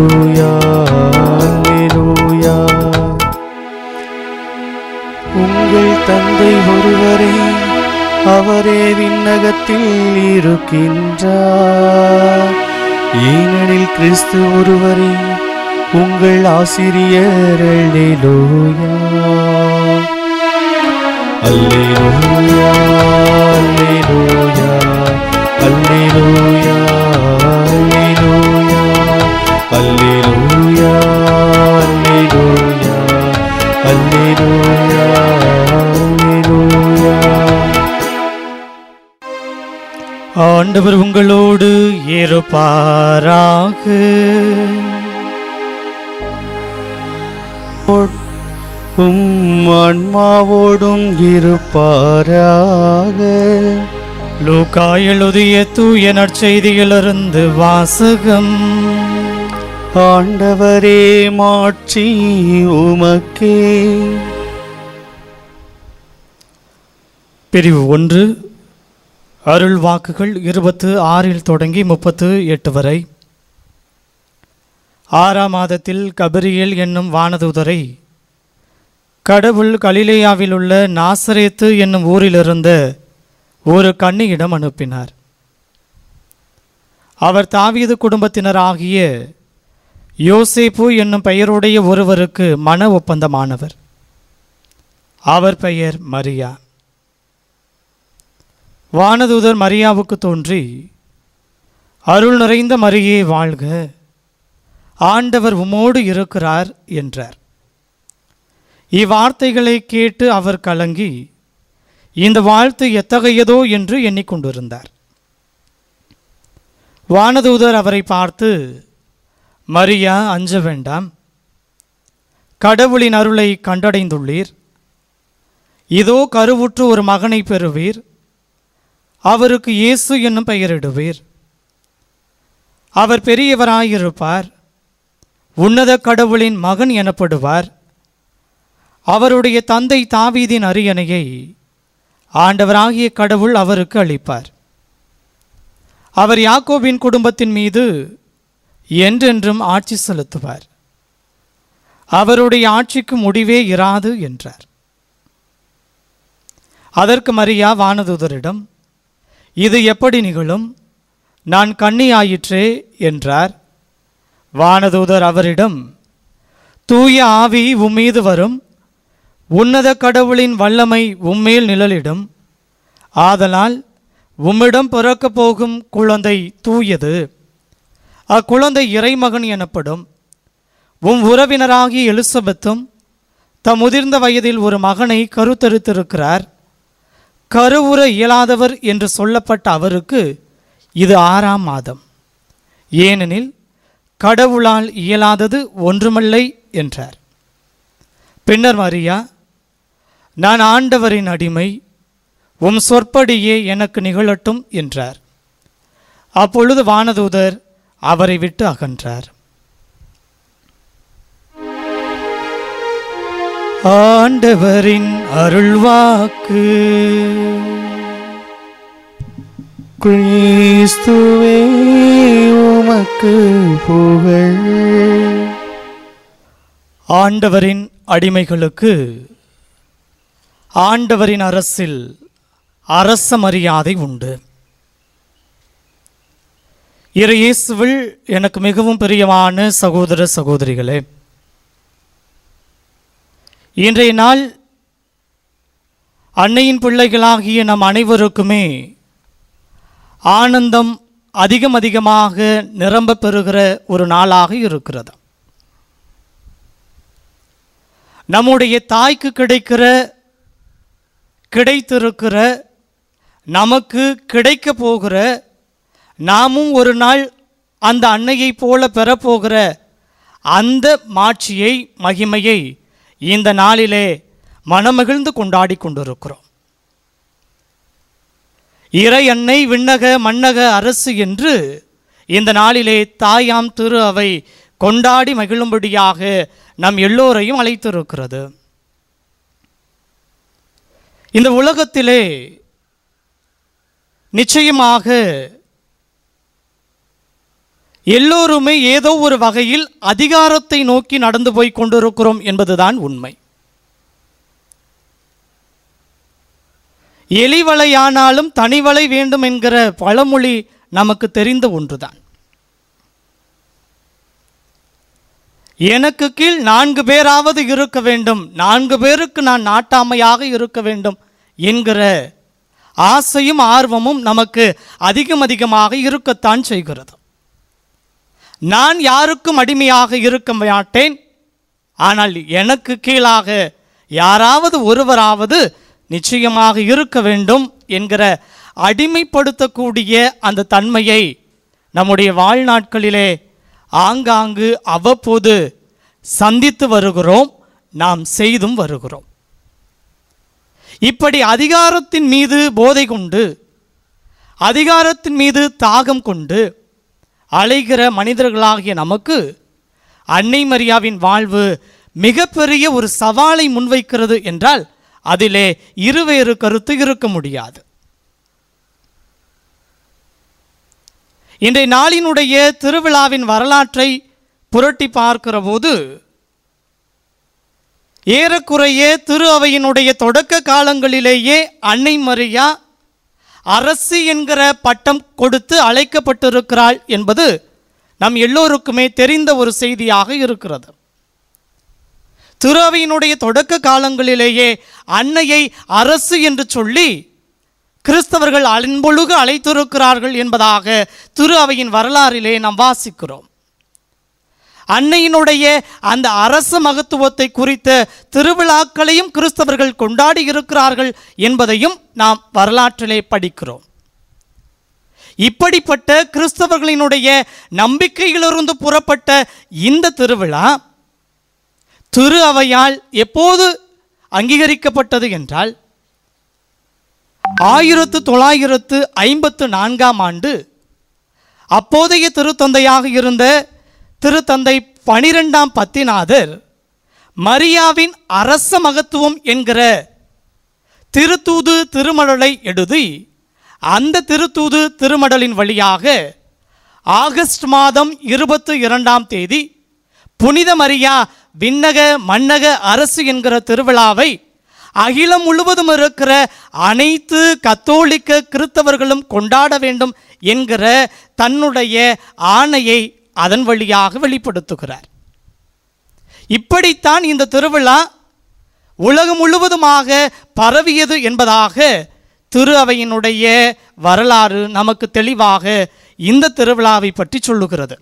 அல்லேலூயா அல்லேலூயா. உங்கள் தந்தை ஒருவரே, அவரே விண்ணகத்தில் இருக்கின்றார். ஏனெனில் கிறிஸ்து ஒருவரே உங்கள் ஆசிரியர். அல்லேலூயா அல்லேலூயா அல்லேலூயா அல்லேலூயா அல்லேலூயா அல்லேலூயா அல்லேலூயா அல்லேலூயா அல்லேலூயா. ஆண்டவர் உங்களோடு இருப்பாராக. ஆன்மாவோடும் இருப்பாராக. லூக்கா எழுதிய தூய நற்செய்தியிலிருந்து வாசகம். ஆண்டவரே மாட்சி உமக்கே. பிரிவு 1. அருள் வாக்குகள் 26 தொடங்கி 38 வரை. 6ஆம் மாதத்தில் கபிரியேல் என்னும் வானதூதரை கடவுள் கலிலேயாவில் உள்ள நாசரேத்து என்னும் ஊரிலிருந்த ஒரு கன்னியிடம் அனுப்பினார். அவர் தாவீது குடும்பத்தினராகிய யோசேப்பு என்னும் பெயருடைய ஒருவருக்கு மன ஒப்பந்தமானவர். அவர் பெயர் மரியா. வானதூதர் மரியாவுக்கு தோன்றி, அருள் நிறைந்த மரியே வாழ்க, ஆண்டவர் உம்மோடு இருக்கிறார் என்றார். இவ்வார்த்தைகளை கேட்டு அவர் கலங்கி இந்த வாழ்த்து எத்தகையதோ என்று எண்ணிக்கொண்டிருந்தார். வானதூதர் அவரை பார்த்து, மரியா, அஞ்ச வேண்டாம், கடவுளின் அருளை கண்டடைந்துள்ளீர். இதோ கருவுற்று ஒரு மகனை பெறுவீர், அவருக்கு இயேசு என்னும் பெயரிடுவீர். அவர் பெரியவராயிருப்பார், உன்னத கடவுளின் மகன் எனப்படுவார். அவருடைய தந்தை தாவீதின் அரியணையை ஆண்டவராகிய கடவுள் அவருக்கு அளிப்பார். அவர் யாக்கோபின் குடும்பத்தின் மீது என்றென்றும் ஆட்சி செலுத்துவார். அவருடைய ஆட்சிக்கு முடிவே இராது என்றார். அதற்கு மரியா வானதூதரிடம், இது எப்படி நிகழும்? நான் கன்னியாயிற்றே என்றார். வானதூதர் அவரிடம், தூய ஆவி உம்மீது வரும், உன்னத கடவுளின் வல்லமை உம்மேல் நிழலிடும். ஆதலால் உம்மிடம் பிறக்கப் போகும் குழந்தை தூயது. அக்குழந்தை இறைமகன் எனப்படும். உம் உறவினராகிய எலிசபெத்தும் தம் முதிர்ந்த வயதில் ஒரு மகனை கருத்தரித்திருக்கிறார். கருவுற இயலாதவர் என்று சொல்லப்பட்ட அவருக்கு இது 6ஆம் மாதம். ஏனெனில் கடவுளால் இயலாதது ஒன்றுமில்லை என்றார். பின்னர் மரியா, நான் ஆண்டவரின் அடிமை, உம் சொற்படியே எனக்கு நிகழட்டும் என்றார். அப்பொழுது வானதூதர் அவரை விட்டு அகன்றார். ஆண்டவரின் அருள்வாக்கு. கிறிஸ்துவே உமக்கு புகழ். ஆண்டவரின் அடிமைகளுக்கு ஆண்டவரின் அரசில் அரச மரியாதை உண்டு. இயேசுவில் எனக்கு மிகவும் பிரியமான சகோதர சகோதரிகளே, இன்றைய நாள் அன்னையின் பிள்ளைகளாகிய நம் அனைவருக்குமே ஆனந்தம் அதிகமாக நிரம்ப பெறுகிற ஒரு நாளாக இருக்கிறது. நம்முடைய தாய்க்கு கிடைத்திருக்கிற, நமக்கு கிடைக்க போகிற, நாமும் ஒரு நாள் அந்த அன்னையை போல பெறப்போகிற அந்த மாட்சியை, மகிமையை இந்த நாளிலே மனமகிழ்ந்து கொண்டாடி கொண்டிருக்கிறோம். இறை அன்னை விண்ணக மன்னக அரசு என்று இந்த நாளிலே தாயாம் திரு அவை கொண்டாடி மகிழும்படியாக நம் எல்லோரையும் அழைத்திருக்கிறது. இந்த உலகத்திலே நிச்சயமாக எல்லோருமே ஏதோ ஒரு வகையில் அதிகாரத்தை நோக்கி நடந்து போய் கொண்டிருக்கிறோம் என்பதுதான் உண்மை. எலிவலையானாலும் தனிவலை வேண்டும் என்கிற பழமொழி நமக்கு தெரிந்த ஒன்றுதான். எனக்கு கீழ் 4 பேராவது இருக்க வேண்டும், 4 பேருக்கு நான் நாட்டாமையாக இருக்க வேண்டும் என்கிற ஆசையும் ஆர்வமும் நமக்கு அதிகமாக இருக்கத்தான் செய்கிறது. நான் யாருக்கும் அடிமையாக இருக்க மாட்டேன், ஆனால் எனக்கு கீழாக யாராவது ஒருவராவது நிச்சயமாக இருக்க வேண்டும் என்கிற அடிமைப்படுத்தக்கூடிய அந்த தன்மையை நம்முடைய வாழ்நாட்களிலே ஆங்காங்கு அவ்வப்போது சந்தித்து வருகிறோம், நாம் செய்தும் வருகிறோம். இப்படி அதிகாரத்தின் மீது போதை கொண்டு, அதிகாரத்தின் மீது தாகம் கொண்டு அலைகிற மனிதர்களாகிய நமக்கு அன்னை மரியாவின் வாழ்வு மிகப்பெரிய ஒரு சவாலை முன்வைக்கிறது என்றால் அதிலே இருவேறு கருத்து இருக்க முடியாது. இன்றைய நாளினுடைய திருவிழாவின் வரலாற்றை புரட்டி பார்க்கிற போது ஏறக்குறைய திரு அவையினுடைய தொடக்க காலங்களிலேயே அன்னை மரியா அரசி என்கிற பட்டம் கொடுத்து அழைக்கப்பட்டிருக்கிறாள் என்பது நம் எல்லோருக்குமே தெரிந்த ஒரு செய்தியாக இருக்கிறது. திரு அவையினுடைய தொடக்க காலங்களிலேயே அன்னையை அரசு என்று சொல்லி கிறிஸ்தவர்கள் அன்பொழுக அழைத்திருக்கிறார்கள் என்பதாக திரு அவையின் வரலாறிலே நாம் வாசிக்கிறோம். அன்னையினுடைய அந்த அரச மகத்துவத்தை குறித்த திருவிழாக்களையும் கிறிஸ்தவர்கள் கொண்டாடி இருக்கிறார்கள் என்பதையும் நாம் வரலாற்றிலே படிக்கிறோம். இப்படிப்பட்ட கிறிஸ்தவர்களினுடைய நம்பிக்கையிலிருந்து புறப்பட்ட இந்த திருவிழா திரு அவையால் எப்போது அங்கீகரிக்கப்பட்டது என்றால் 1954ஆம் ஆண்டு அப்போதைய திருத்தந்தையாக இருந்த திருத்தந்தை 12ஆம் பத்திநாதர் மரியாவின் அரச மகத்துவம் என்கிற திருத்தூது திருமடலை எழுதி அந்த திருத்தூது திருமடலின் வழியாக ஆகஸ்ட் மாதம் 22ஆம் தேதி புனித மரியா விண்ணக மன்னக அரசு என்கிற திருவிழாவை அகிலம் முழுவதும் இருக்கிற அனைத்து கத்தோலிக்க கிறிஸ்தவர்களும் கொண்டாட வேண்டும் என்கிற தன்னுடைய ஆணையை அதன் வழியாக வெளிப்படுத்துகிறார். இப்படித்தான் இந்த திருவிழா உலகம் முழுவதுமாக பரவியது என்பதாக திரு அவையினுடைய வரலாறு நமக்கு தெளிவாக இந்த திருவிழாவை பற்றி சொல்லுகிறது.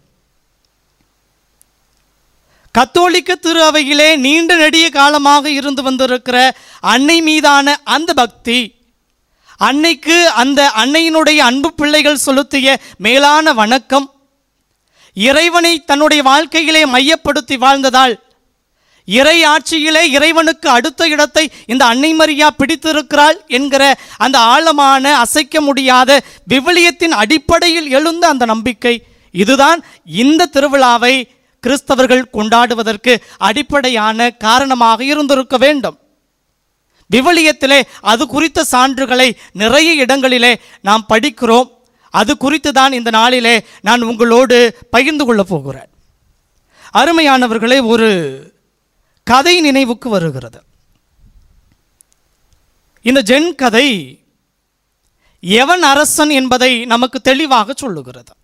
கத்தோலிக்க திரு அவையிலே நீண்ட நெடிய காலமாக இருந்து வந்திருக்கிற அன்னை மீதான அந்த பக்தி, அன்னைக்கு அந்த அன்னையினுடைய அன்பு பிள்ளைகள் செலுத்திய மேலான வணக்கம், இறைவனை தன்னுடைய வாழ்க்கையிலே மையப்படுத்தி வாழ்ந்ததால் இறை ஆட்சியிலே இறைவனுக்கு அடுத்த இடத்தை இந்த அன்னை மரியா பிடித்திருக்கிறாள் என்கிற அந்த ஆழமான அசைக்க முடியாத விவிலியத்தின் அடிப்படையில் எழுந்த அந்த நம்பிக்கை, இதுதான் இந்த திருவிழாவை கிறிஸ்தவர்கள் கொண்டாடுவதற்கு அடிப்படையான காரணமாக இருந்திருக்க வேண்டும். விவிலியத்திலே அது குறித்த சான்றுகளை நிறைய இடங்களிலே நாம் படிக்கிறோம். அது குறித்து தான் இந்த நாளிலே நான் உங்களோடு பகிர்ந்து கொள்ளப் போகிறேன். அருமையானவர்களே, ஒரு கதை நினைவுக்கு வருகிறது. இந்த ஜென் கதை எவன் அரசன் என்பதை நமக்கு தெளிவாக சொல்லுகிறது.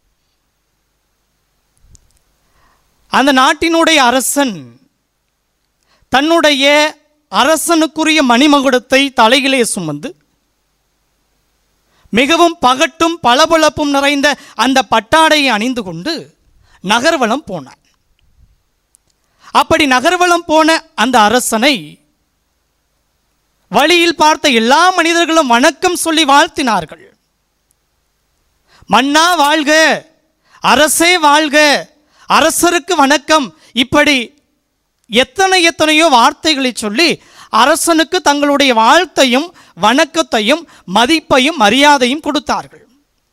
அந்த நாட்டினுடைய அரசன் தன்னுடைய அரசனுக்குரிய மணிமகுடத்தை தலையிலே சுமந்து மிகவும் பகட்டும் பளபளப்பும் நிறைந்த அந்த பட்டாடையை அணிந்து கொண்டு நகர்வலம் போனான். அப்படி நகர்வலம் போன அந்த அரசனை வழியில் பார்த்த எல்லா மனிதர்களும் வணக்கம் சொல்லி வாழ்த்தினார்கள். மன்னா வாழ்க, அரசே வாழ்க, அரசருக்கு வணக்கம், இப்படி எத்தனையோ வார்த்தைகளை சொல்லி அரசனுக்கு தங்களுடைய வாழ்த்தையும் வணக்கத்தையும் மதிப்பையும் மரியாதையும் கொடுத்தார்கள்.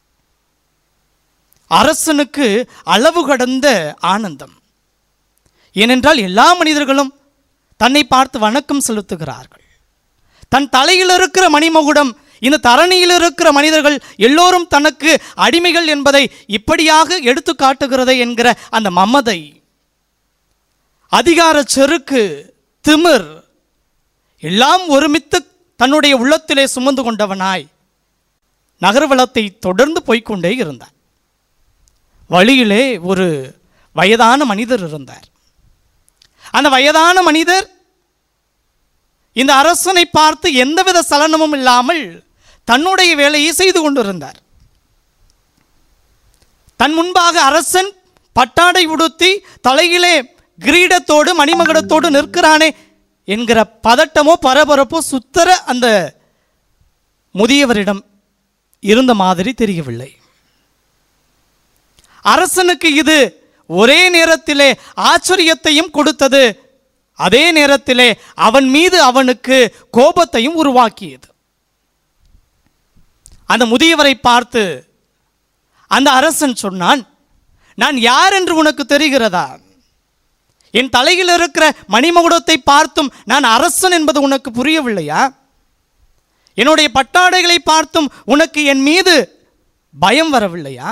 அரசனுக்கு அளவு கடந்த ஆனந்தம். ஏனென்றால் எல்லா மனிதர்களும் தன்னை பார்த்து வணக்கம் செலுத்துகிறார்கள். தன் தலையில் இருக்கிற மணிமகுடம் இந்த தரணியில் இருக்கிற மனிதர்கள் எல்லோரும் தனக்கு அடிமைகள் என்பதை இப்படியாக எடுத்து காட்டுகிறதை என்கிற அந்த மமதை, அதிகார செருக்கு, திமிர் எல்லாம் ஒருமித்து தன்னுடைய உள்ளத்திலே சுமந்து கொண்டவனாய் நகர்வலத்தை தொடர்ந்து போய்கொண்டே இருந்தார். வழியிலே ஒரு வயதான மனிதர் இருந்தார். அந்த வயதான மனிதர் இந்த அரசனை பார்த்து எந்தவித சலனமும் இல்லாமல் தன்னுடைய வேலையை செய்து கொண்டிருந்தார். தன் முன்பாக அரசன் பட்டாடை உடுத்தி தலையிலே கிரீடத்தோடு மணிமகுடத்தோடு நிற்கிறானே என்கிற பதட்டமோ பரபரப்போ சுத்தர அந்த முதியவரிடம் இருந்த மாதிரி தெரியவில்லை. அரசனுக்கு இது ஒரே நேரத்திலே ஆச்சரியத்தையும் கொடுத்தது, அதே நேரத்திலே அவன் மீது அவனுக்கு கோபத்தையும் உருவாக்கியது. அந்த முதியவரை பார்த்து அந்த அரசன் சொன்னான், நான் யார் என்று உனக்கு தெரிகிறதா? என் தலையில் இருக்கிற மணிமகுடத்தை பார்த்தும் நான் அரசன் என்பது உனக்கு புரியவில்லையா? என்னுடைய பட்டாடைகளை பார்த்தும் உனக்கு என் மீது பயம் வரவில்லையா?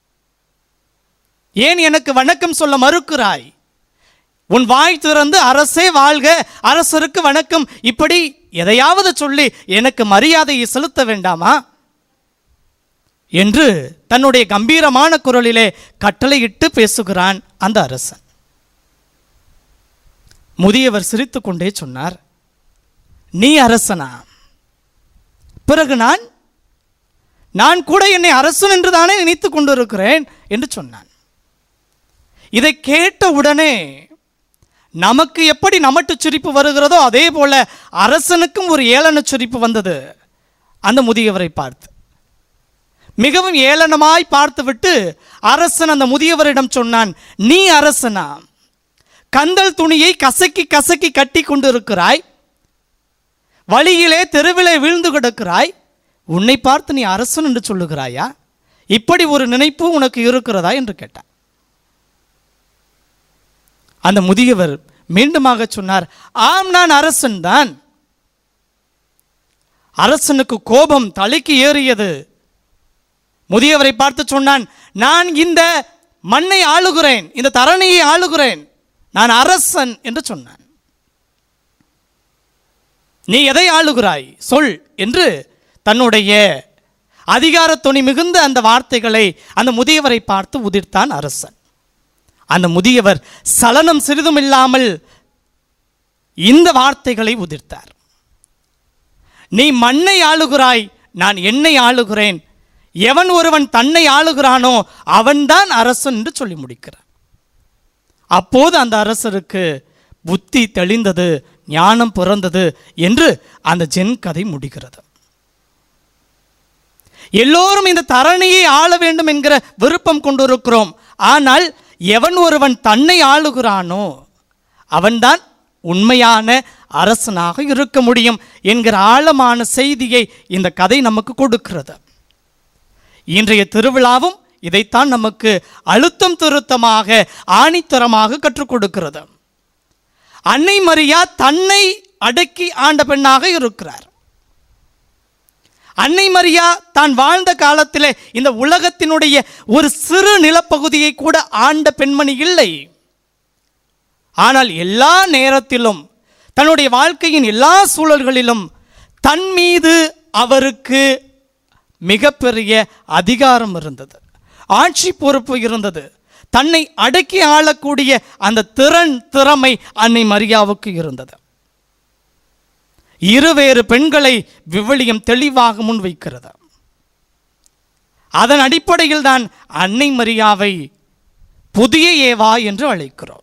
ஏன் எனக்கு வணக்கம் சொல்ல மறுக்கிறாய்? உன் வாய் திறந்து அரசே வாழ்க, அரசருக்கு வணக்கம், இப்படி எதையாவது சொல்லி எனக்கு மரியாதையை செலுத்த வேண்டாமா என்று தன்னுடைய கம்பீரமான குரலிலே கட்டளையிட்டு பேசுகிறான் அந்த அரசன். முதியவர் சிரித்து கொண்டே சொன்னார், நீ அரசனா? பிறகு நான் கூட என்னை அரசன் என்று தானே நினைத்து கொண்டிருக்கிறேன் என்று சொன்னான். இதை கேட்ட உடனே நமக்கு எப்படி நமட்டு சிரிப்பு வருகிறதோ அதே போல அரசனுக்கும் ஒரு ஏளன சிரிப்பு வந்தது. அந்த முதியவரை பார்த்து மிகவும் ஏளனமாய் பார்த்துவிட்டு அரசன் அந்த முதியவரிடம் சொன்னான், நீ அரசனா? கந்தல் துணியை கசக்கி கசக்கி கட்டி கொண்டு இருக்கிறாய், வழியிலே தெருவிலே வீழ்ந்து கிடக்கிறாய், உன்னை பார்த்து நீ அரசன் என்று சொல்லுகிறாயா? இப்படி ஒரு நினைப்பு உனக்கு இருக்கிறதா என்று கேட்டார். அந்த முதியவர் மீண்டுமாக சொன்னார், ஆம், நான் அரசன் தான். அரசனுக்கு கோபம் தலைக்கு ஏறியது. முதியவரை பார்த்து சொன்னான், நான் இந்த மண்ணை ஆளுகிறேன், இந்த தரணியை ஆளுகிறேன், நான் அரசன் என்று சொன்னான். நீ எதை ஆளுகிறாய் சொல் என்று தன்னுடைய அதிகார துணி மிகுந்த அந்த வார்த்தைகளை அந்த முதியவரை பார்த்து உதிர்த்தான் அரசன். அந்த முதியவர் சலனம் சிறிதும் இல்லாமல் இந்த வார்த்தைகளை உதிர்த்தார், நீ மண்ணை ஆளுகிறாய், நான் என்னை ஆளுகிறேன், எவன் ஒருவன் தன்னை ஆளுகிறானோ அவன்தான் அரசன் என்று சொல்லி முடிக்கிறார். அப்போது அந்த அரசருக்கு புத்தி தெளிந்தது, ஞானம் பிறந்தது என்று அந்த ஜென் கதை முடிகிறது. எல்லோரும் இந்த தரணியை ஆள வேண்டும் என்கிற விருப்பம் கொண்டிருக்கிறோம். ஆனால் எவன் ஒருவன் தன்னை ஆளுகிறானோ அவன்தான் உண்மையான அரசனாக இருக்க முடியும் என்கிற ஆழமான செய்தியை இந்த கதை நமக்கு கொடுக்கிறது. இன்றைய திருவிழாவும் இதைத்தான் நமக்கு அழுத்தம் திருத்தமாக ஆணித்தரமாக கற்றுக் கொடுக்கிறது. அன்னை மரியா தன்னை அடக்கி ஆண்ட பெண்ணாக இருக்கிறார். அன்னை மரியா தான் வாழ்ந்த காலத்திலே இந்த உலகத்தினுடைய ஒரு சிறு நிலப்பகுதியை கூட ஆண்ட பெண்மணி இல்லை. ஆனால் எல்லா நேரத்திலும் தன்னுடைய வாழ்க்கையின் எல்லா சூழல்களிலும் தன் மீது அவருக்கு மிகப்பெரிய அதிகாரம் இருந்தது, ஆட்சி பொறுப்பு இருந்தது. தன்னை அடக்கி ஆளக்கூடிய அந்த திறமை அன்னை மரியாவுக்கு இருந்தது. இருவேறு பெண்களை விவிலியம் தெளிவாக முன்வைக்கிறது. அதன் அடிப்படையில் தான் அன்னை மரியாவை புதிய ஏவா என்று அழைக்கிறோம்.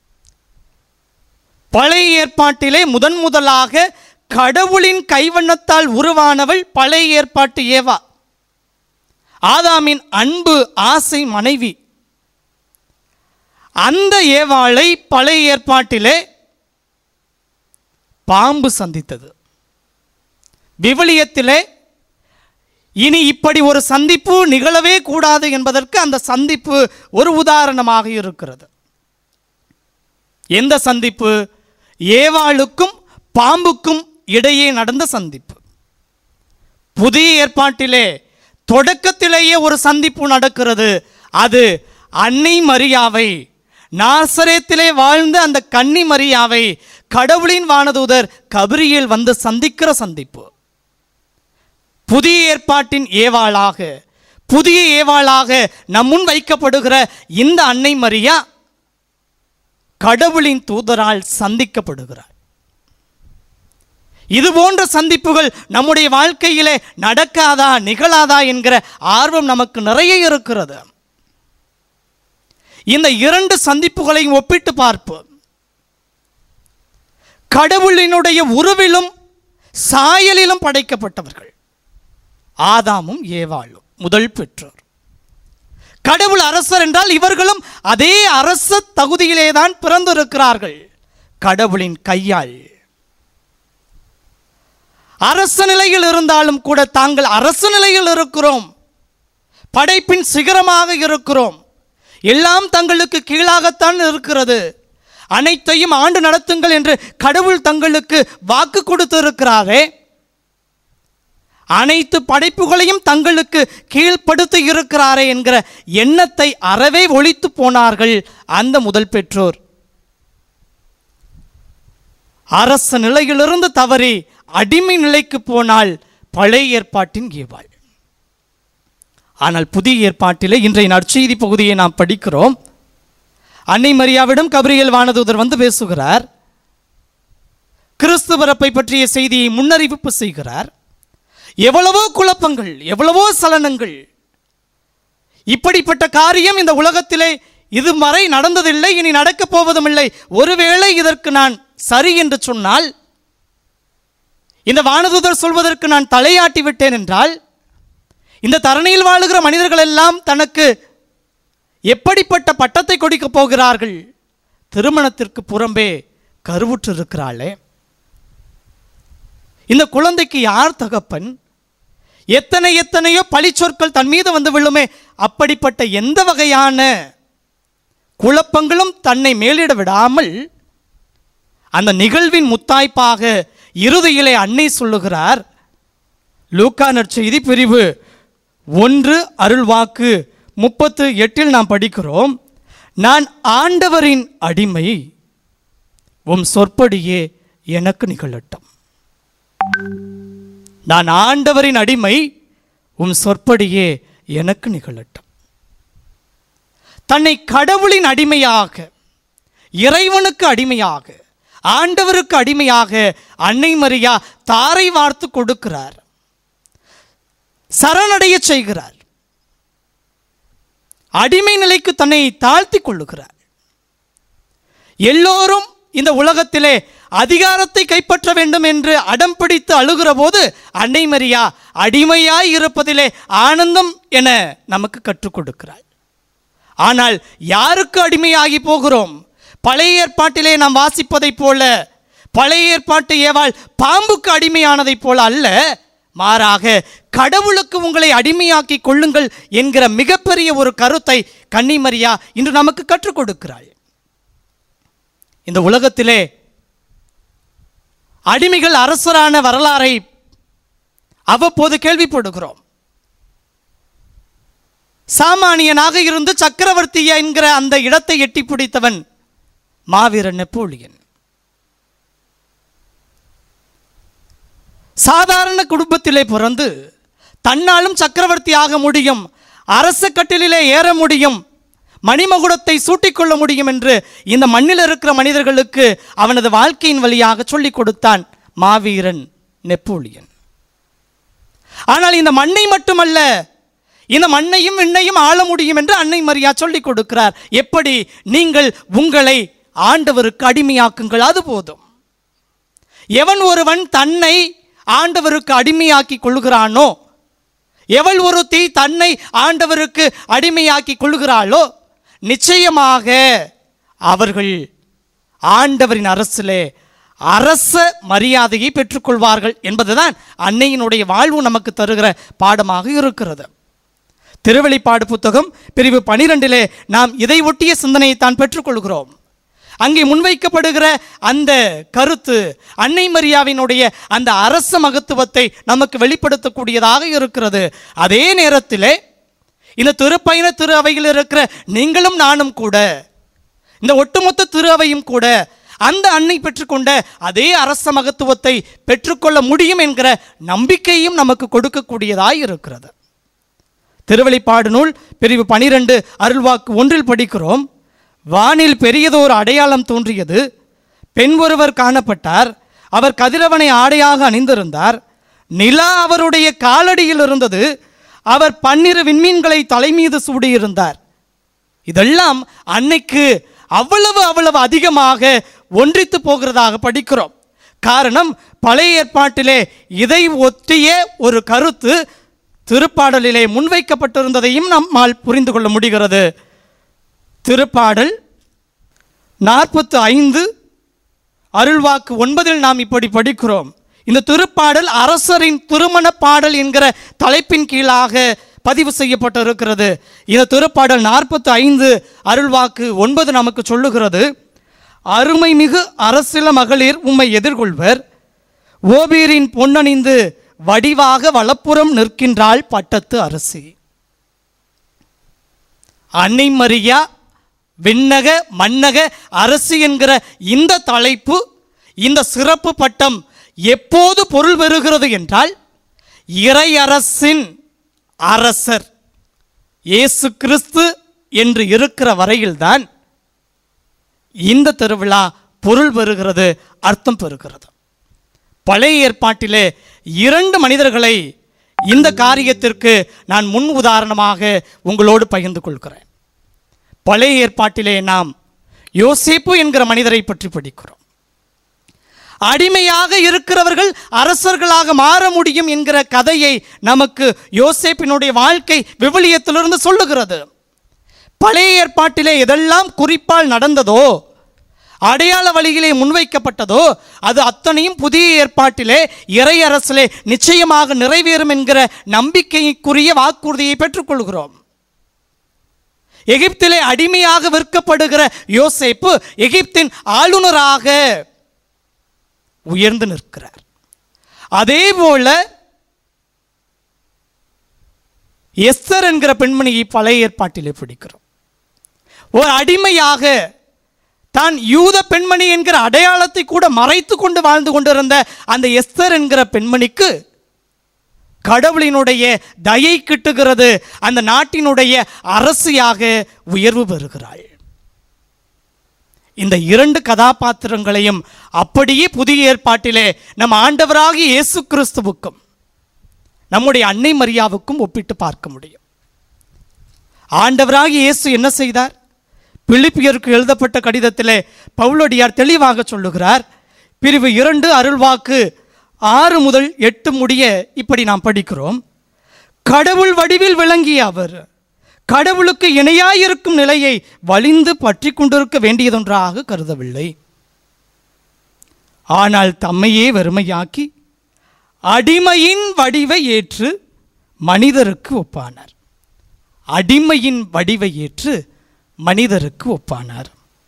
பழைய ஏற்பாட்டிலே முதலாக கடவுளின் கைவண்ணத்தால் உருவானவள் பழைய ஏற்பாட்டு ஏவா, ஆதாமின் அன்பு ஆசை மனைவி. அந்த ஏவாளை பழைய ஏற்பாட்டிலே பாம்பு சந்தித்தது. விவிலியத்திலே இனி இப்படி ஒரு சந்திப்பு நிகழவே கூடாது என்பதற்கு அந்த சந்திப்பு ஒரு உதாரணமாக இருக்கிறது. எந்த சந்திப்பு? ஏவாளுக்கும் பாம்புக்கும் இடையே நடந்த சந்திப்பு. புதிய ஏற்பாட்டிலே தொடக்கத்திலேயே ஒரு சந்திப்பு நடக்கிறது. அது அன்னை மரியாவை, நாசரேத்திலே வாழ்ந்த அந்த கன்னி மரியாவை கடவுளின் வானதூதர் கபிரியேல் வந்து சந்திக்கிற சந்திப்பு. புதிய ஏற்பாட்டின் ஏவாளாக, புதிய ஏவாளாக நம் முன் வைக்கப்படுகிற இந்த அன்னை மரியா கடவுளின் தூதரால் சந்திக்கப்படுகிறார். இது போன்ற சந்திப்புகள் நம்முடைய வாழ்க்கையிலே நடக்காதா, நிகழாதா என்கிற ஆர்வம் நமக்கு நிறைய இருக்கிறது. இந்த இரண்டு சந்திப்புகளையும் ஒப்பிட்டு பார்ப்போம். கடவுளினுடைய உருவிலும் சாயலிலும் படைக்கப்பட்டவர்கள் ஆதாமும் ஏவாளும், முதல் பெற்றோர். கடவுள் அரசர் என்றால் இவர்களும் அதே அரச தகுதியிலே தான் பிறந்திருக்கிறார்கள். கடவுளின் கையால் அரச நிலையில் இருந்தாலும் கூட தாங்கள் அரச நிலையில் இருக்கிறோம், படைப்பின் சிகரமாக இருக்கிறோம், எல்லாம் தங்களுக்கு கீழாகத்தான் இருக்கிறது, அனைத்தையும் ஆண்டு நடத்துங்கள் என்று கடவுள் தங்களுக்கு வாக்கு கொடுத்திருக்கிறாரே, அனைத்து படைப்புகளையும் தங்களுக்கு கீழ்ப்படுத்தி இருக்கிறாரே என்கிற எண்ணத்தை அறவே ஒழித்து போனார்கள் அந்த முதல் பெற்றோர். அரச நிலையிலிருந்து தவறி அடிமை நிலைக்கு போனால் பழைய ஏற்பாட்டின் ஏவாள். ஆனால் புதிய ஏற்பாட்டிலே இன்றைய நற்செய்தி பகுதியை நாம் படிக்கிறோம். அன்னை மரியாவிடம் கபிரியேல் வானதூதர் வந்து பேசுகிறார். கிறிஸ்து பிறப்பை பற்றிய செய்தியை முன்னறிவிப்பு செய்கிறார். எவ்வளவோ குழப்பங்கள், எவ்வளவோ சலனங்கள். இப்படிப்பட்ட காரியம் இந்த உலகத்திலே இதுவரை நடந்ததில்லை, இனி நடக்கப் போவதும் இல்லை. ஒருவேளை இதற்கு நான் சரி என்று சொன்னால், இந்த வானதூதர் சொல்வதற்கு நான் தலையாட்டி விட்டேன் என்றால், இந்த தரணியில் வாழுகிற மனிதர்கள் எல்லாம் தனக்கு எப்படிப்பட்ட பட்டத்தை கொடுக்க போகிறார்கள்? திருமணத்திற்கு புறம்பே கருவுற்று இருக்கிறாளே, இந்த குழந்தைக்கு யார் தகப்பன்? எத்தனையோ பழிச்சொற்கள் தன் மீது வந்து விழுமே. அப்படிப்பட்ட எந்த வகையான குழப்பங்களும் தன்னை மேலிட விடாமல் அந்த நிகழ்வின் முத்தாய்ப்பாக இறுதியிலே அன்னை சொல்லுகிறார். லூக்கா நற்செய்தி பிரிவு 1 அருள்வாக்கு 38 நாம் படிக்கிறோம். நான் ஆண்டவரின் அடிமை, உம் சொற்படியே எனக்கு நிகழட்டும். நான் ஆண்டவரின் அடிமை, உம் சொற்படியே எனக்கு நிகழட்டும். தன்னை கடவுளின் அடிமையாக, இறைவனுக்கு அடிமையாக, ஆண்டவருக்கு அடிமையாக அன்னை மரியா தாரை வார்த்து கொடுக்கிறார், சரணடைய செய்கிறார், அடிமை நிலைக்கு தன்னை தாழ்த்தி கொள்ளுகிறார். எல்லோரும் இந்த உலகத்திலே அதிகாரத்தை கைப்பற்ற வேண்டும் என்று அடம் பிடித்து அழுகிற போது அன்னை மரியா அடிமையாய் இருப்பதிலே ஆனந்தம் என நமக்கு கற்றுக் கொடுக்கிறாள். ஆனால் யாருக்கு அடிமையாகி போகிறோம்? பழைய ஏற்பாட்டிலே நாம் வாசிப்பதைப் போல, பழைய ஏற்பாட்டு ஏவாள் பாம்புக்கு அடிமையானதைப் போல அல்ல, மாறாக கடவுளுக்கு உங்களை அடிமையாக்கி கொள்ளுங்கள் என்கிற மிகப்பெரிய ஒரு கருத்தை கன்னி மரியா இன்று நமக்கு கற்றுக் கொடுக்கிறாள். இந்த உலகத்திலே அடிமைகள் அரசரான வரலாறை அவ்வப்போது கேள்விப்படுகிறோம். சாமானியனாக இருந்து சக்கரவர்த்தி என்கிற அந்த இடத்தை எட்டி பிடித்தவன் மாவீரன் நெப்போலியன். சாதாரண குடும்பத்திலே பிறந்து தன்னாலும் சக்கரவர்த்தி ஆக முடியும், அரச கட்டிலே ஏற முடியும், மணிமகுடத்தை சூட்டிக்கொள்ள முடியும் என்று இந்த மண்ணில் இருக்கிற மனிதர்களுக்கு அவனது வாழ்க்கையின் வழியாக சொல்லிக் கொடுத்தான் மாவீரன் நெப்போலியன். ஆனால் இந்த மண்ணை மட்டுமல்ல, இந்த மண்ணையும் விண்ணையும் ஆள முடியும் என்று அன்னை மரியா சொல்லிக் கொடுக்கிறார். எப்படி? நீங்கள் உங்களை ஆண்டவருக்கு அடிமையாக்குங்கள், அது போதும். எவன் ஒருவன் தன்னை ஆண்டவருக்கு அடிமையாக்கி கொள்கிறானோ, எவள் ஒருத்தி தன்னை ஆண்டவருக்கு அடிமையாக்கி கொள்கிறாளோ, நிச்சயமாக அவர்கள் ஆண்டவரின் அரசிலே அரச மரியாதையை பெற்றுக்கொள்வார்கள் என்பதுதான் அன்னையினுடைய வாழ்வு நமக்கு தருகிற பாடமாக இருக்கிறது. திருவெளிப்பாடு புத்தகம் பிரிவு 12 நாம் இதை ஒட்டிய சிந்தனையை தான் பெற்றுக்கொள்கிறோம். அங்கே முன்வைக்கப்படுகிற அந்த கருத்து அன்னை மரியாவினுடைய அந்த அரச மகத்துவத்தை நமக்கு வெளிப்படுத்தக்கூடியதாக இருக்கிறது. அதே நேரத்தில் இந்த திருப்பயண திரு அவையில் இருக்கிற நீங்களும் நானும் கூட, இந்த ஒட்டுமொத்த திரு அவையும் கூட அந்த அன்னை பெற்றுக்கொண்ட அதே அரச மகத்துவத்தை பெற்றுக்கொள்ள முடியும் என்கிற நம்பிக்கையும் நமக்கு கொடுக்கக்கூடியதாய் இருக்கிறது. திருவெளிப்பாடு நூல் பிரிவு 12 அருள்வாக்கு 1 படிக்கிறோம். வானில் பெரியதோர் அடையாளம் தோன்றியது. பெண் ஒருவர் காணப்பட்டார். அவர் கதிரவனை ஆடையாக அணிந்திருந்தார். நிலா அவருடைய காலடியில் இருந்தது. அவர் 12 விண்மீன்களை தலைமீது சூடியிருந்தார். இதெல்லாம் அன்னைக்கு அவ்வளவு அதிகமாக ஒன்றித்து போகிறதாக படிக்கிறோம். காரணம், பழைய ஏற்பாட்டிலே இதை ஒற்றிய ஒரு கருத்து திருப்பாடலிலே முன்வைக்கப்பட்டிருந்ததையும் நம்மால் புரிந்து கொள்ள முடிகிறது. திருப்பாடல் 45 அருள்வாக்கு 9 நாம் இப்படி படிக்கிறோம். இந்த திருப்பாடல் அரசரின் திருமண பாடல் என்கிற தலைப்பின் கீழாக பதிவு செய்யப்பட்டிருக்கிறது. இந்த திருப்பாடல் 45 அருள்வாக்கு 9 நமக்கு சொல்லுகிறது, அருமை மிகு அரசில மகளிர் உம்மை எதிர்கொள்வர். ஓபீரின் பொன்னணிந்து வடிவாக வலப்புறம் நிற்கின்றாள் பட்டத்து அரசி. அன்னை மரியா விண்ணக மன்னக அரசி என்கிற இந்த தலைப்பு, இந்த சிறப்பு பட்டம் எப்போது பொருள் பெறுகிறது என்றால், இறையரசின் அரசர் இயேசு கிறிஸ்து என்று இருக்கிற வரையில்தான் இந்த திருவிழா பொருள் பெறுகிறது, அர்த்தம் பெறுகிறது. பழைய ஏற்பாட்டிலே 2 மனிதர்களை இந்த காரியத்திற்கு நான் முன் உதாரணமாக உங்களோடு பகிர்ந்து கொள்கிறேன். பழைய ஏற்பாட்டிலே நாம் யோசேப்பு என்கிற மனிதரை பற்றி படிக்கிறோம். அடிமையாக இருக்கிறவர்கள் அரசர்களாக மாற முடியும் என்கிற கதையை நமக்கு யோசேப்பினுடைய வாழ்க்கை விவிலியத்திலிருந்து சொல்லுகிறது. பழைய ஏற்பாட்டிலே எதெல்லாம் குறிப்பால் நடந்ததோ, அடையாள வழியிலே முன்வைக்கப்பட்டதோ, அது அத்தனையும் புதிய ஏற்பாட்டிலே இறையரசிலே நிச்சயமாக நிறைவேறும் என்கிற நம்பிக்கைக்குரிய வாக்குறுதியை பெற்றுக்கொள்கிறோம். எகிப்திலே அடிமையாக விற்கப்படுகிற யோசேப்பு எகிப்தின் ஆளுநராக உயர்ந்து நிற்கிறார். அதே போல எஸ்தர் என்கிற பெண்மணியை பழைய ஏற்பாட்டிலே பிடிக்கிறோம். ஒரு அடிமையாக தான் யூத பெண்மணி என்கிற அடையாளத்தை கூட மறைத்து கொண்டு வாழ்ந்து கொண்டிருந்த அந்த எஸ்தர் என்கிற பெண்மணிக்கு கடவுளினுடைய தயை கிட்டுகிறது. அந்த நாட்டினுடைய அரசியாக உயர்வு பெறுகிறாள். இந்த 2 கதாபாத்திரங்களையும் அப்படியே புதிய ஏற்பாட்டிலே நம் ஆண்டவராகிய இயேசு கிறிஸ்துவுக்கும் நம்முடைய அன்னை மரியாவுக்கும் ஒப்பிட்டு பார்க்க முடியும். ஆண்டவராகிய இயேசு என்ன செய்தார்? பிலிப்பியருக்கு எழுதப்பட்ட கடிதத்திலே பவுலடியார் தெளிவாக சொல்லுகிறார். பிரிவு 2 அருள்வாக்கு 6 முதல் 8 முடிய இப்படி நாம் படிக்கிறோம். கடவுள் வடிவில் விளங்கிய அவர் கடவுளுக்கு இணையாயிருக்கும் நிலையை வலிந்து பற்றி கொண்டிருக்க வேண்டியதொன்றாக கருதவில்லை. ஆனால் தம்மையே வெறுமையாக்கி அடிமையின் வடிவை ஏற்று மனிதருக்கு ஒப்பானார். அடிமையின் வடிவை ஏற்று மனிதருக்கு ஒப்பானார்.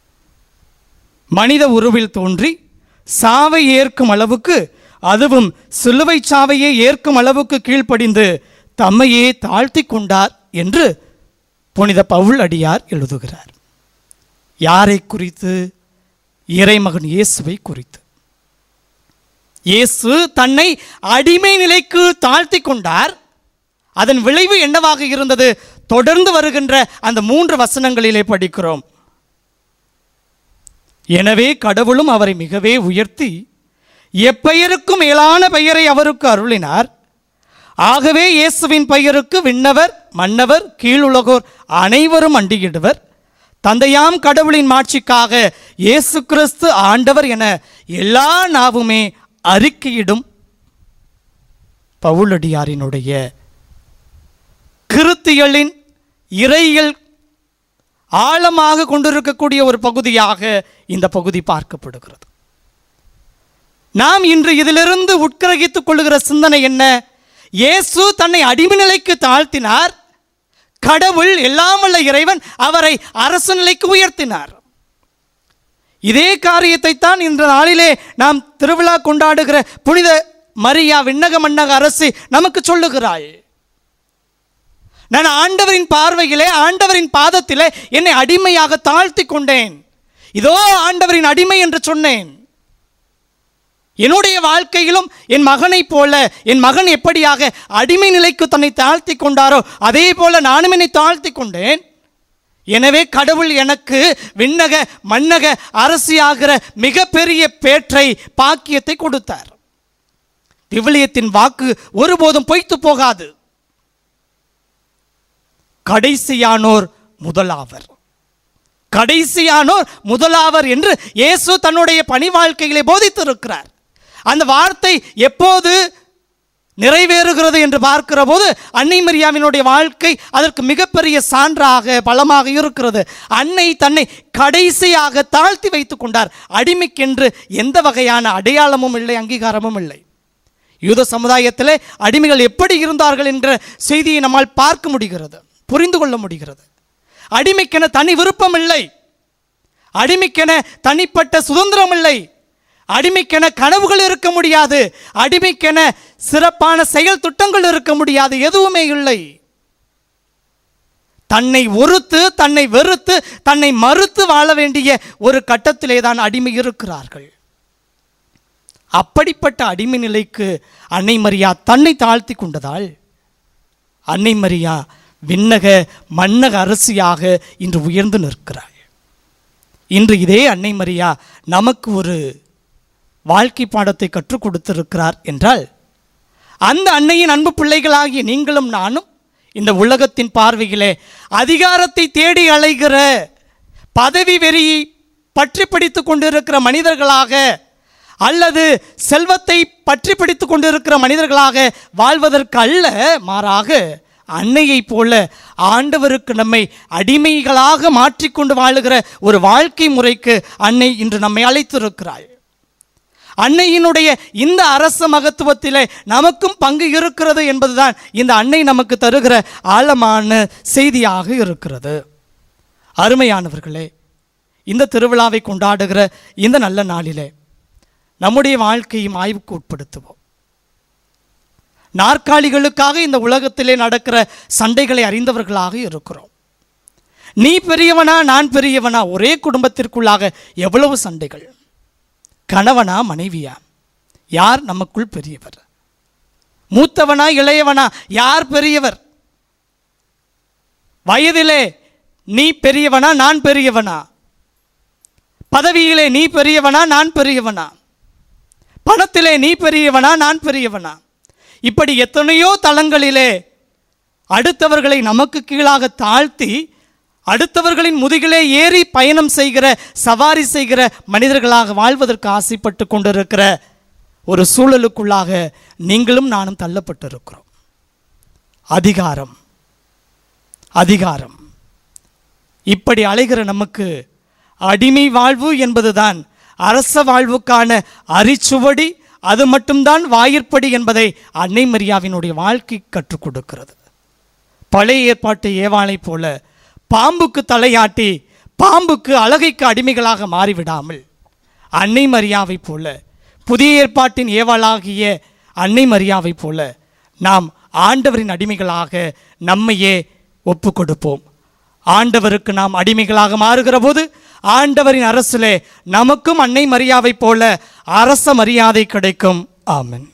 மனித உருவில் தோன்றி சாவை ஏற்கும் அளவுக்கு, அதுவும் சிலுவை சாவையே ஏற்கும் அளவுக்கு கீழ்ப்படிந்து தம்மையே தாழ்த்தி கொண்டார் என்று புனித பவுல் அடியார் எழுதுகிறார். யாரை குறித்து? இறைமகன் இயேசுவை குறித்து. இயேசு தன்னை அடிமை நிலைக்கு தாழ்த்தி கொண்டார். அதன் விளைவு என்னவாக இருந்தது? தொடர்ந்து வருகின்ற அந்த 3 வசனங்களிலே படிக்கிறோம். எனவே கடவுளும் அவரை மிகவே உயர்த்தி எப்பெயருக்கும் மேலான பெயரை அவருக்கு அருளினார். ஆகவே இயேசுவின் பெயருக்கு விண்ணவர் மன்னவர் கீழுலகோர் அனைவரும் அண்டியிடுவர். தந்தையாம் கடவுளின் மாட்சிக்காக இயேசு கிறிஸ்து ஆண்டவர் என எல்லா நாவுமே அறிக்கையிடும். பவுலடியாரினுடைய கிறிஸ்தியலின் இறையியல் ஆழமாக கொண்டிருக்கக்கூடிய ஒரு பகுதியாக இந்த பகுதி பார்க்கப்படுகிறது. நாம் இன்று இதிலிருந்து உட்கிரகித்துக் கொள்ளுகிற சிந்தனை என்ன? இயேசு தன்னை அடிமை நிலைக்கு தாழ்த்தினார். கடவுள் எல்லாம் வல்ல இறைவன் அவரை அரசு நிலைக்கு உயர்த்தினார். இதே காரியத்தை தான் இந்த நாளிலே நாம் திருவிழா கொண்டாடுகிற புனித மரியா விண்ணக மன்னக அரசி நமக்கு சொல்லுகிறாள். நான் ஆண்டவரின் பார்வையிலே, ஆண்டவரின் பாதத்திலே என்னை அடிமையாக தாழ்த்தி கொண்டேன். இதோ ஆண்டவரின் அடிமை என்று சொன்னேன். என்னுடைய வாழ்க்கையிலும் என் மகனைப் போல, என் மகன் எப்படியாக அடிமை நிலைக்கு தன்னை தாழ்த்தி கொண்டாரோ அதே போல நானும் என்னை தாழ்த்தி கொண்டேன். எனவே கடவுள் எனக்கு விண்ணக மன்னக அரசியாகிற மிகப்பெரிய பேற்றை, பாக்கியத்தை கொடுத்தார். விவிலியத்தின் வாக்கு ஒருபோதும் பொய்த்து போகாது. கடைசியானோர் முதலாவர், கடைசியானோர் முதலாவர் என்று இயேசு தன்னுடைய பணி வாழ்க்கையிலே போதித்திருக்கிறார். அந்த வார்த்தை எப்போது நிறைவேறுகிறது என்று பார்க்கிற போது அன்னை மரியாவினுடைய வாழ்க்கை அதற்கு மிகப்பெரிய சான்றாக பலமாக இருக்கிறது. அன்னை தன்னை கடைசியாக தாழ்த்தி வைத்துக் கொண்டார். அடிமைக்கென்று எந்த வகையான அடையாளமும் இல்லை, அங்கீகாரமும் இல்லை. யூத சமுதாயத்திலே அடிமைகள் எப்படி இருந்தார்கள் என்ற செய்தியை நம்மால் பார்க்க முடிகிறது, புரிந்து கொள்ள முடிகிறது. அடிமைக்கென தனி விருப்பம் இல்லை, அடிமைக்கென தனிப்பட்ட சுதந்திரம் இல்லை, அடிமைக்கென கனவுகள் இருக்க முடியாது, அடிமைக்கென சிறப்பான செயல் திட்டங்கள் இருக்க முடியாது, எதுவுமே இல்லை. தன்னை ஒருத்து, தன்னை வெறுத்து, தன்னை மறுத்து வாழ வேண்டிய ஒரு கட்டத்திலே தான் அடிமை இருக்கிறார்கள். அப்படிப்பட்ட அடிமை நிலைக்கு அன்னை மரியா தன்னை தாழ்த்தி கொண்டதால் அன்னை மரியா விண்ணக மன்னக அரசியாக இன்று உயர்ந்து நிற்கிறாள். இன்று இதே அன்னை மரியா நமக்கு ஒரு வாழ்க்கை பாடத்தை கற்றுக் கொடுத்திருக்கிறார் என்றால், அந்த அன்னையின் அன்பு பிள்ளைகளாகிய நீங்களும் நானும் இந்த உலகத்தின் பார்வையிலே அதிகாரத்தை தேடி அலைகிற, பதவி வெறியை பற்றி பிடித்து கொண்டிருக்கிற மனிதர்களாக அல்லது செல்வத்தை பற்றி பிடித்து கொண்டிருக்கிற மனிதர்களாக வாழ்வதற்கு அல்ல, மாறாக அன்னையை போல ஆண்டவருக்கு நம்மை அடிமைகளாக மாற்றிக்கொண்டு வாழுகிற ஒரு வாழ்க்கை முறைக்கு அன்னை இன்று நம்மை அழைத்திருக்கிறாள். அன்னையினுடைய இந்த அரச மகத்துவத்திலே நமக்கும் பங்கு இருக்கிறது என்பதுதான் இந்த அன்னை நமக்கு தருகிற ஆழமான செய்தியாக இருக்கிறது. அருமையானவர்களே, இந்த திருவிழாவை கொண்டாடுகிற இந்த நல்ல நாளிலே நம்முடைய வாழ்க்கையும் ஆய்வுக்கு உட்படுத்துவோம். நாற்காலிகளுக்காக இந்த உலகத்திலே நடக்கிற சண்டைகளை அறிந்தவர்களாக இருக்கிறோம். நீ பெரியவனா, நான் பெரியவனா, ஒரே குடும்பத்திற்குள்ளாக எவ்வளவு சண்டைகள். கணவனா மனைவியா, யார் நமக்குள் பெரியவர்? மூத்தவனா இளையவனா, யார் பெரியவர்? வயதிலே நீ பெரியவனா, நான் பெரியவனா? பதவியிலே நீ பெரியவனா, நான் பெரியவனா? பணத்திலே நீ பெரியவனா, நான் பெரியவனா? இப்படி எத்தனையோ தளங்களிலே அடுத்தவர்களை நமக்கு கீழாக தாழ்த்தி அடுத்தவர்களின் முதுகிலே ஏறி பயணம் செய்கிற, சவாரி செய்கிற மனிதர்களாக வாழ்வதற்கு ஆசைப்பட்டு கொண்டிருக்கிற ஒரு சூழலுக்குள்ளாக நீங்களும் நானும் தள்ளப்பட்டிருக்கிறோம். அதிகாரம், அதிகாரம், இப்படி அலைகிற நமக்கு அடிமை வாழ்வு என்பதுதான் அரச வாழ்வுக்கான அரிச்சுவடி, அது மட்டும்தான் வாயிற்படி என்பதை அன்னை மரியாவினுடைய வாழ்க்கை கற்றுக் கொடுக்கிறது. பழைய ஏற்பாட்டு ஏவாளை போல பாம்புக்கு தலையாட்டி பாம்புக்கு அழகைக்கு அடிமைகளாக மாறிவிடாமல், அன்னை மரியாவை போல புதிய ஏற்பாட்டின் ஏவாளாகிய அன்னை மரியாவை போல நாம் ஆண்டவரின் அடிமைகளாக நம்மையே ஒப்பு கொடுப்போம். ஆண்டவருக்கு நாம் அடிமைகளாக மாறுகிற போது ஆண்டவரின் அரசிலே நமக்கும் அன்னை மரியாவை போல அரச மரியாதை கிடைக்கும். ஆமென்.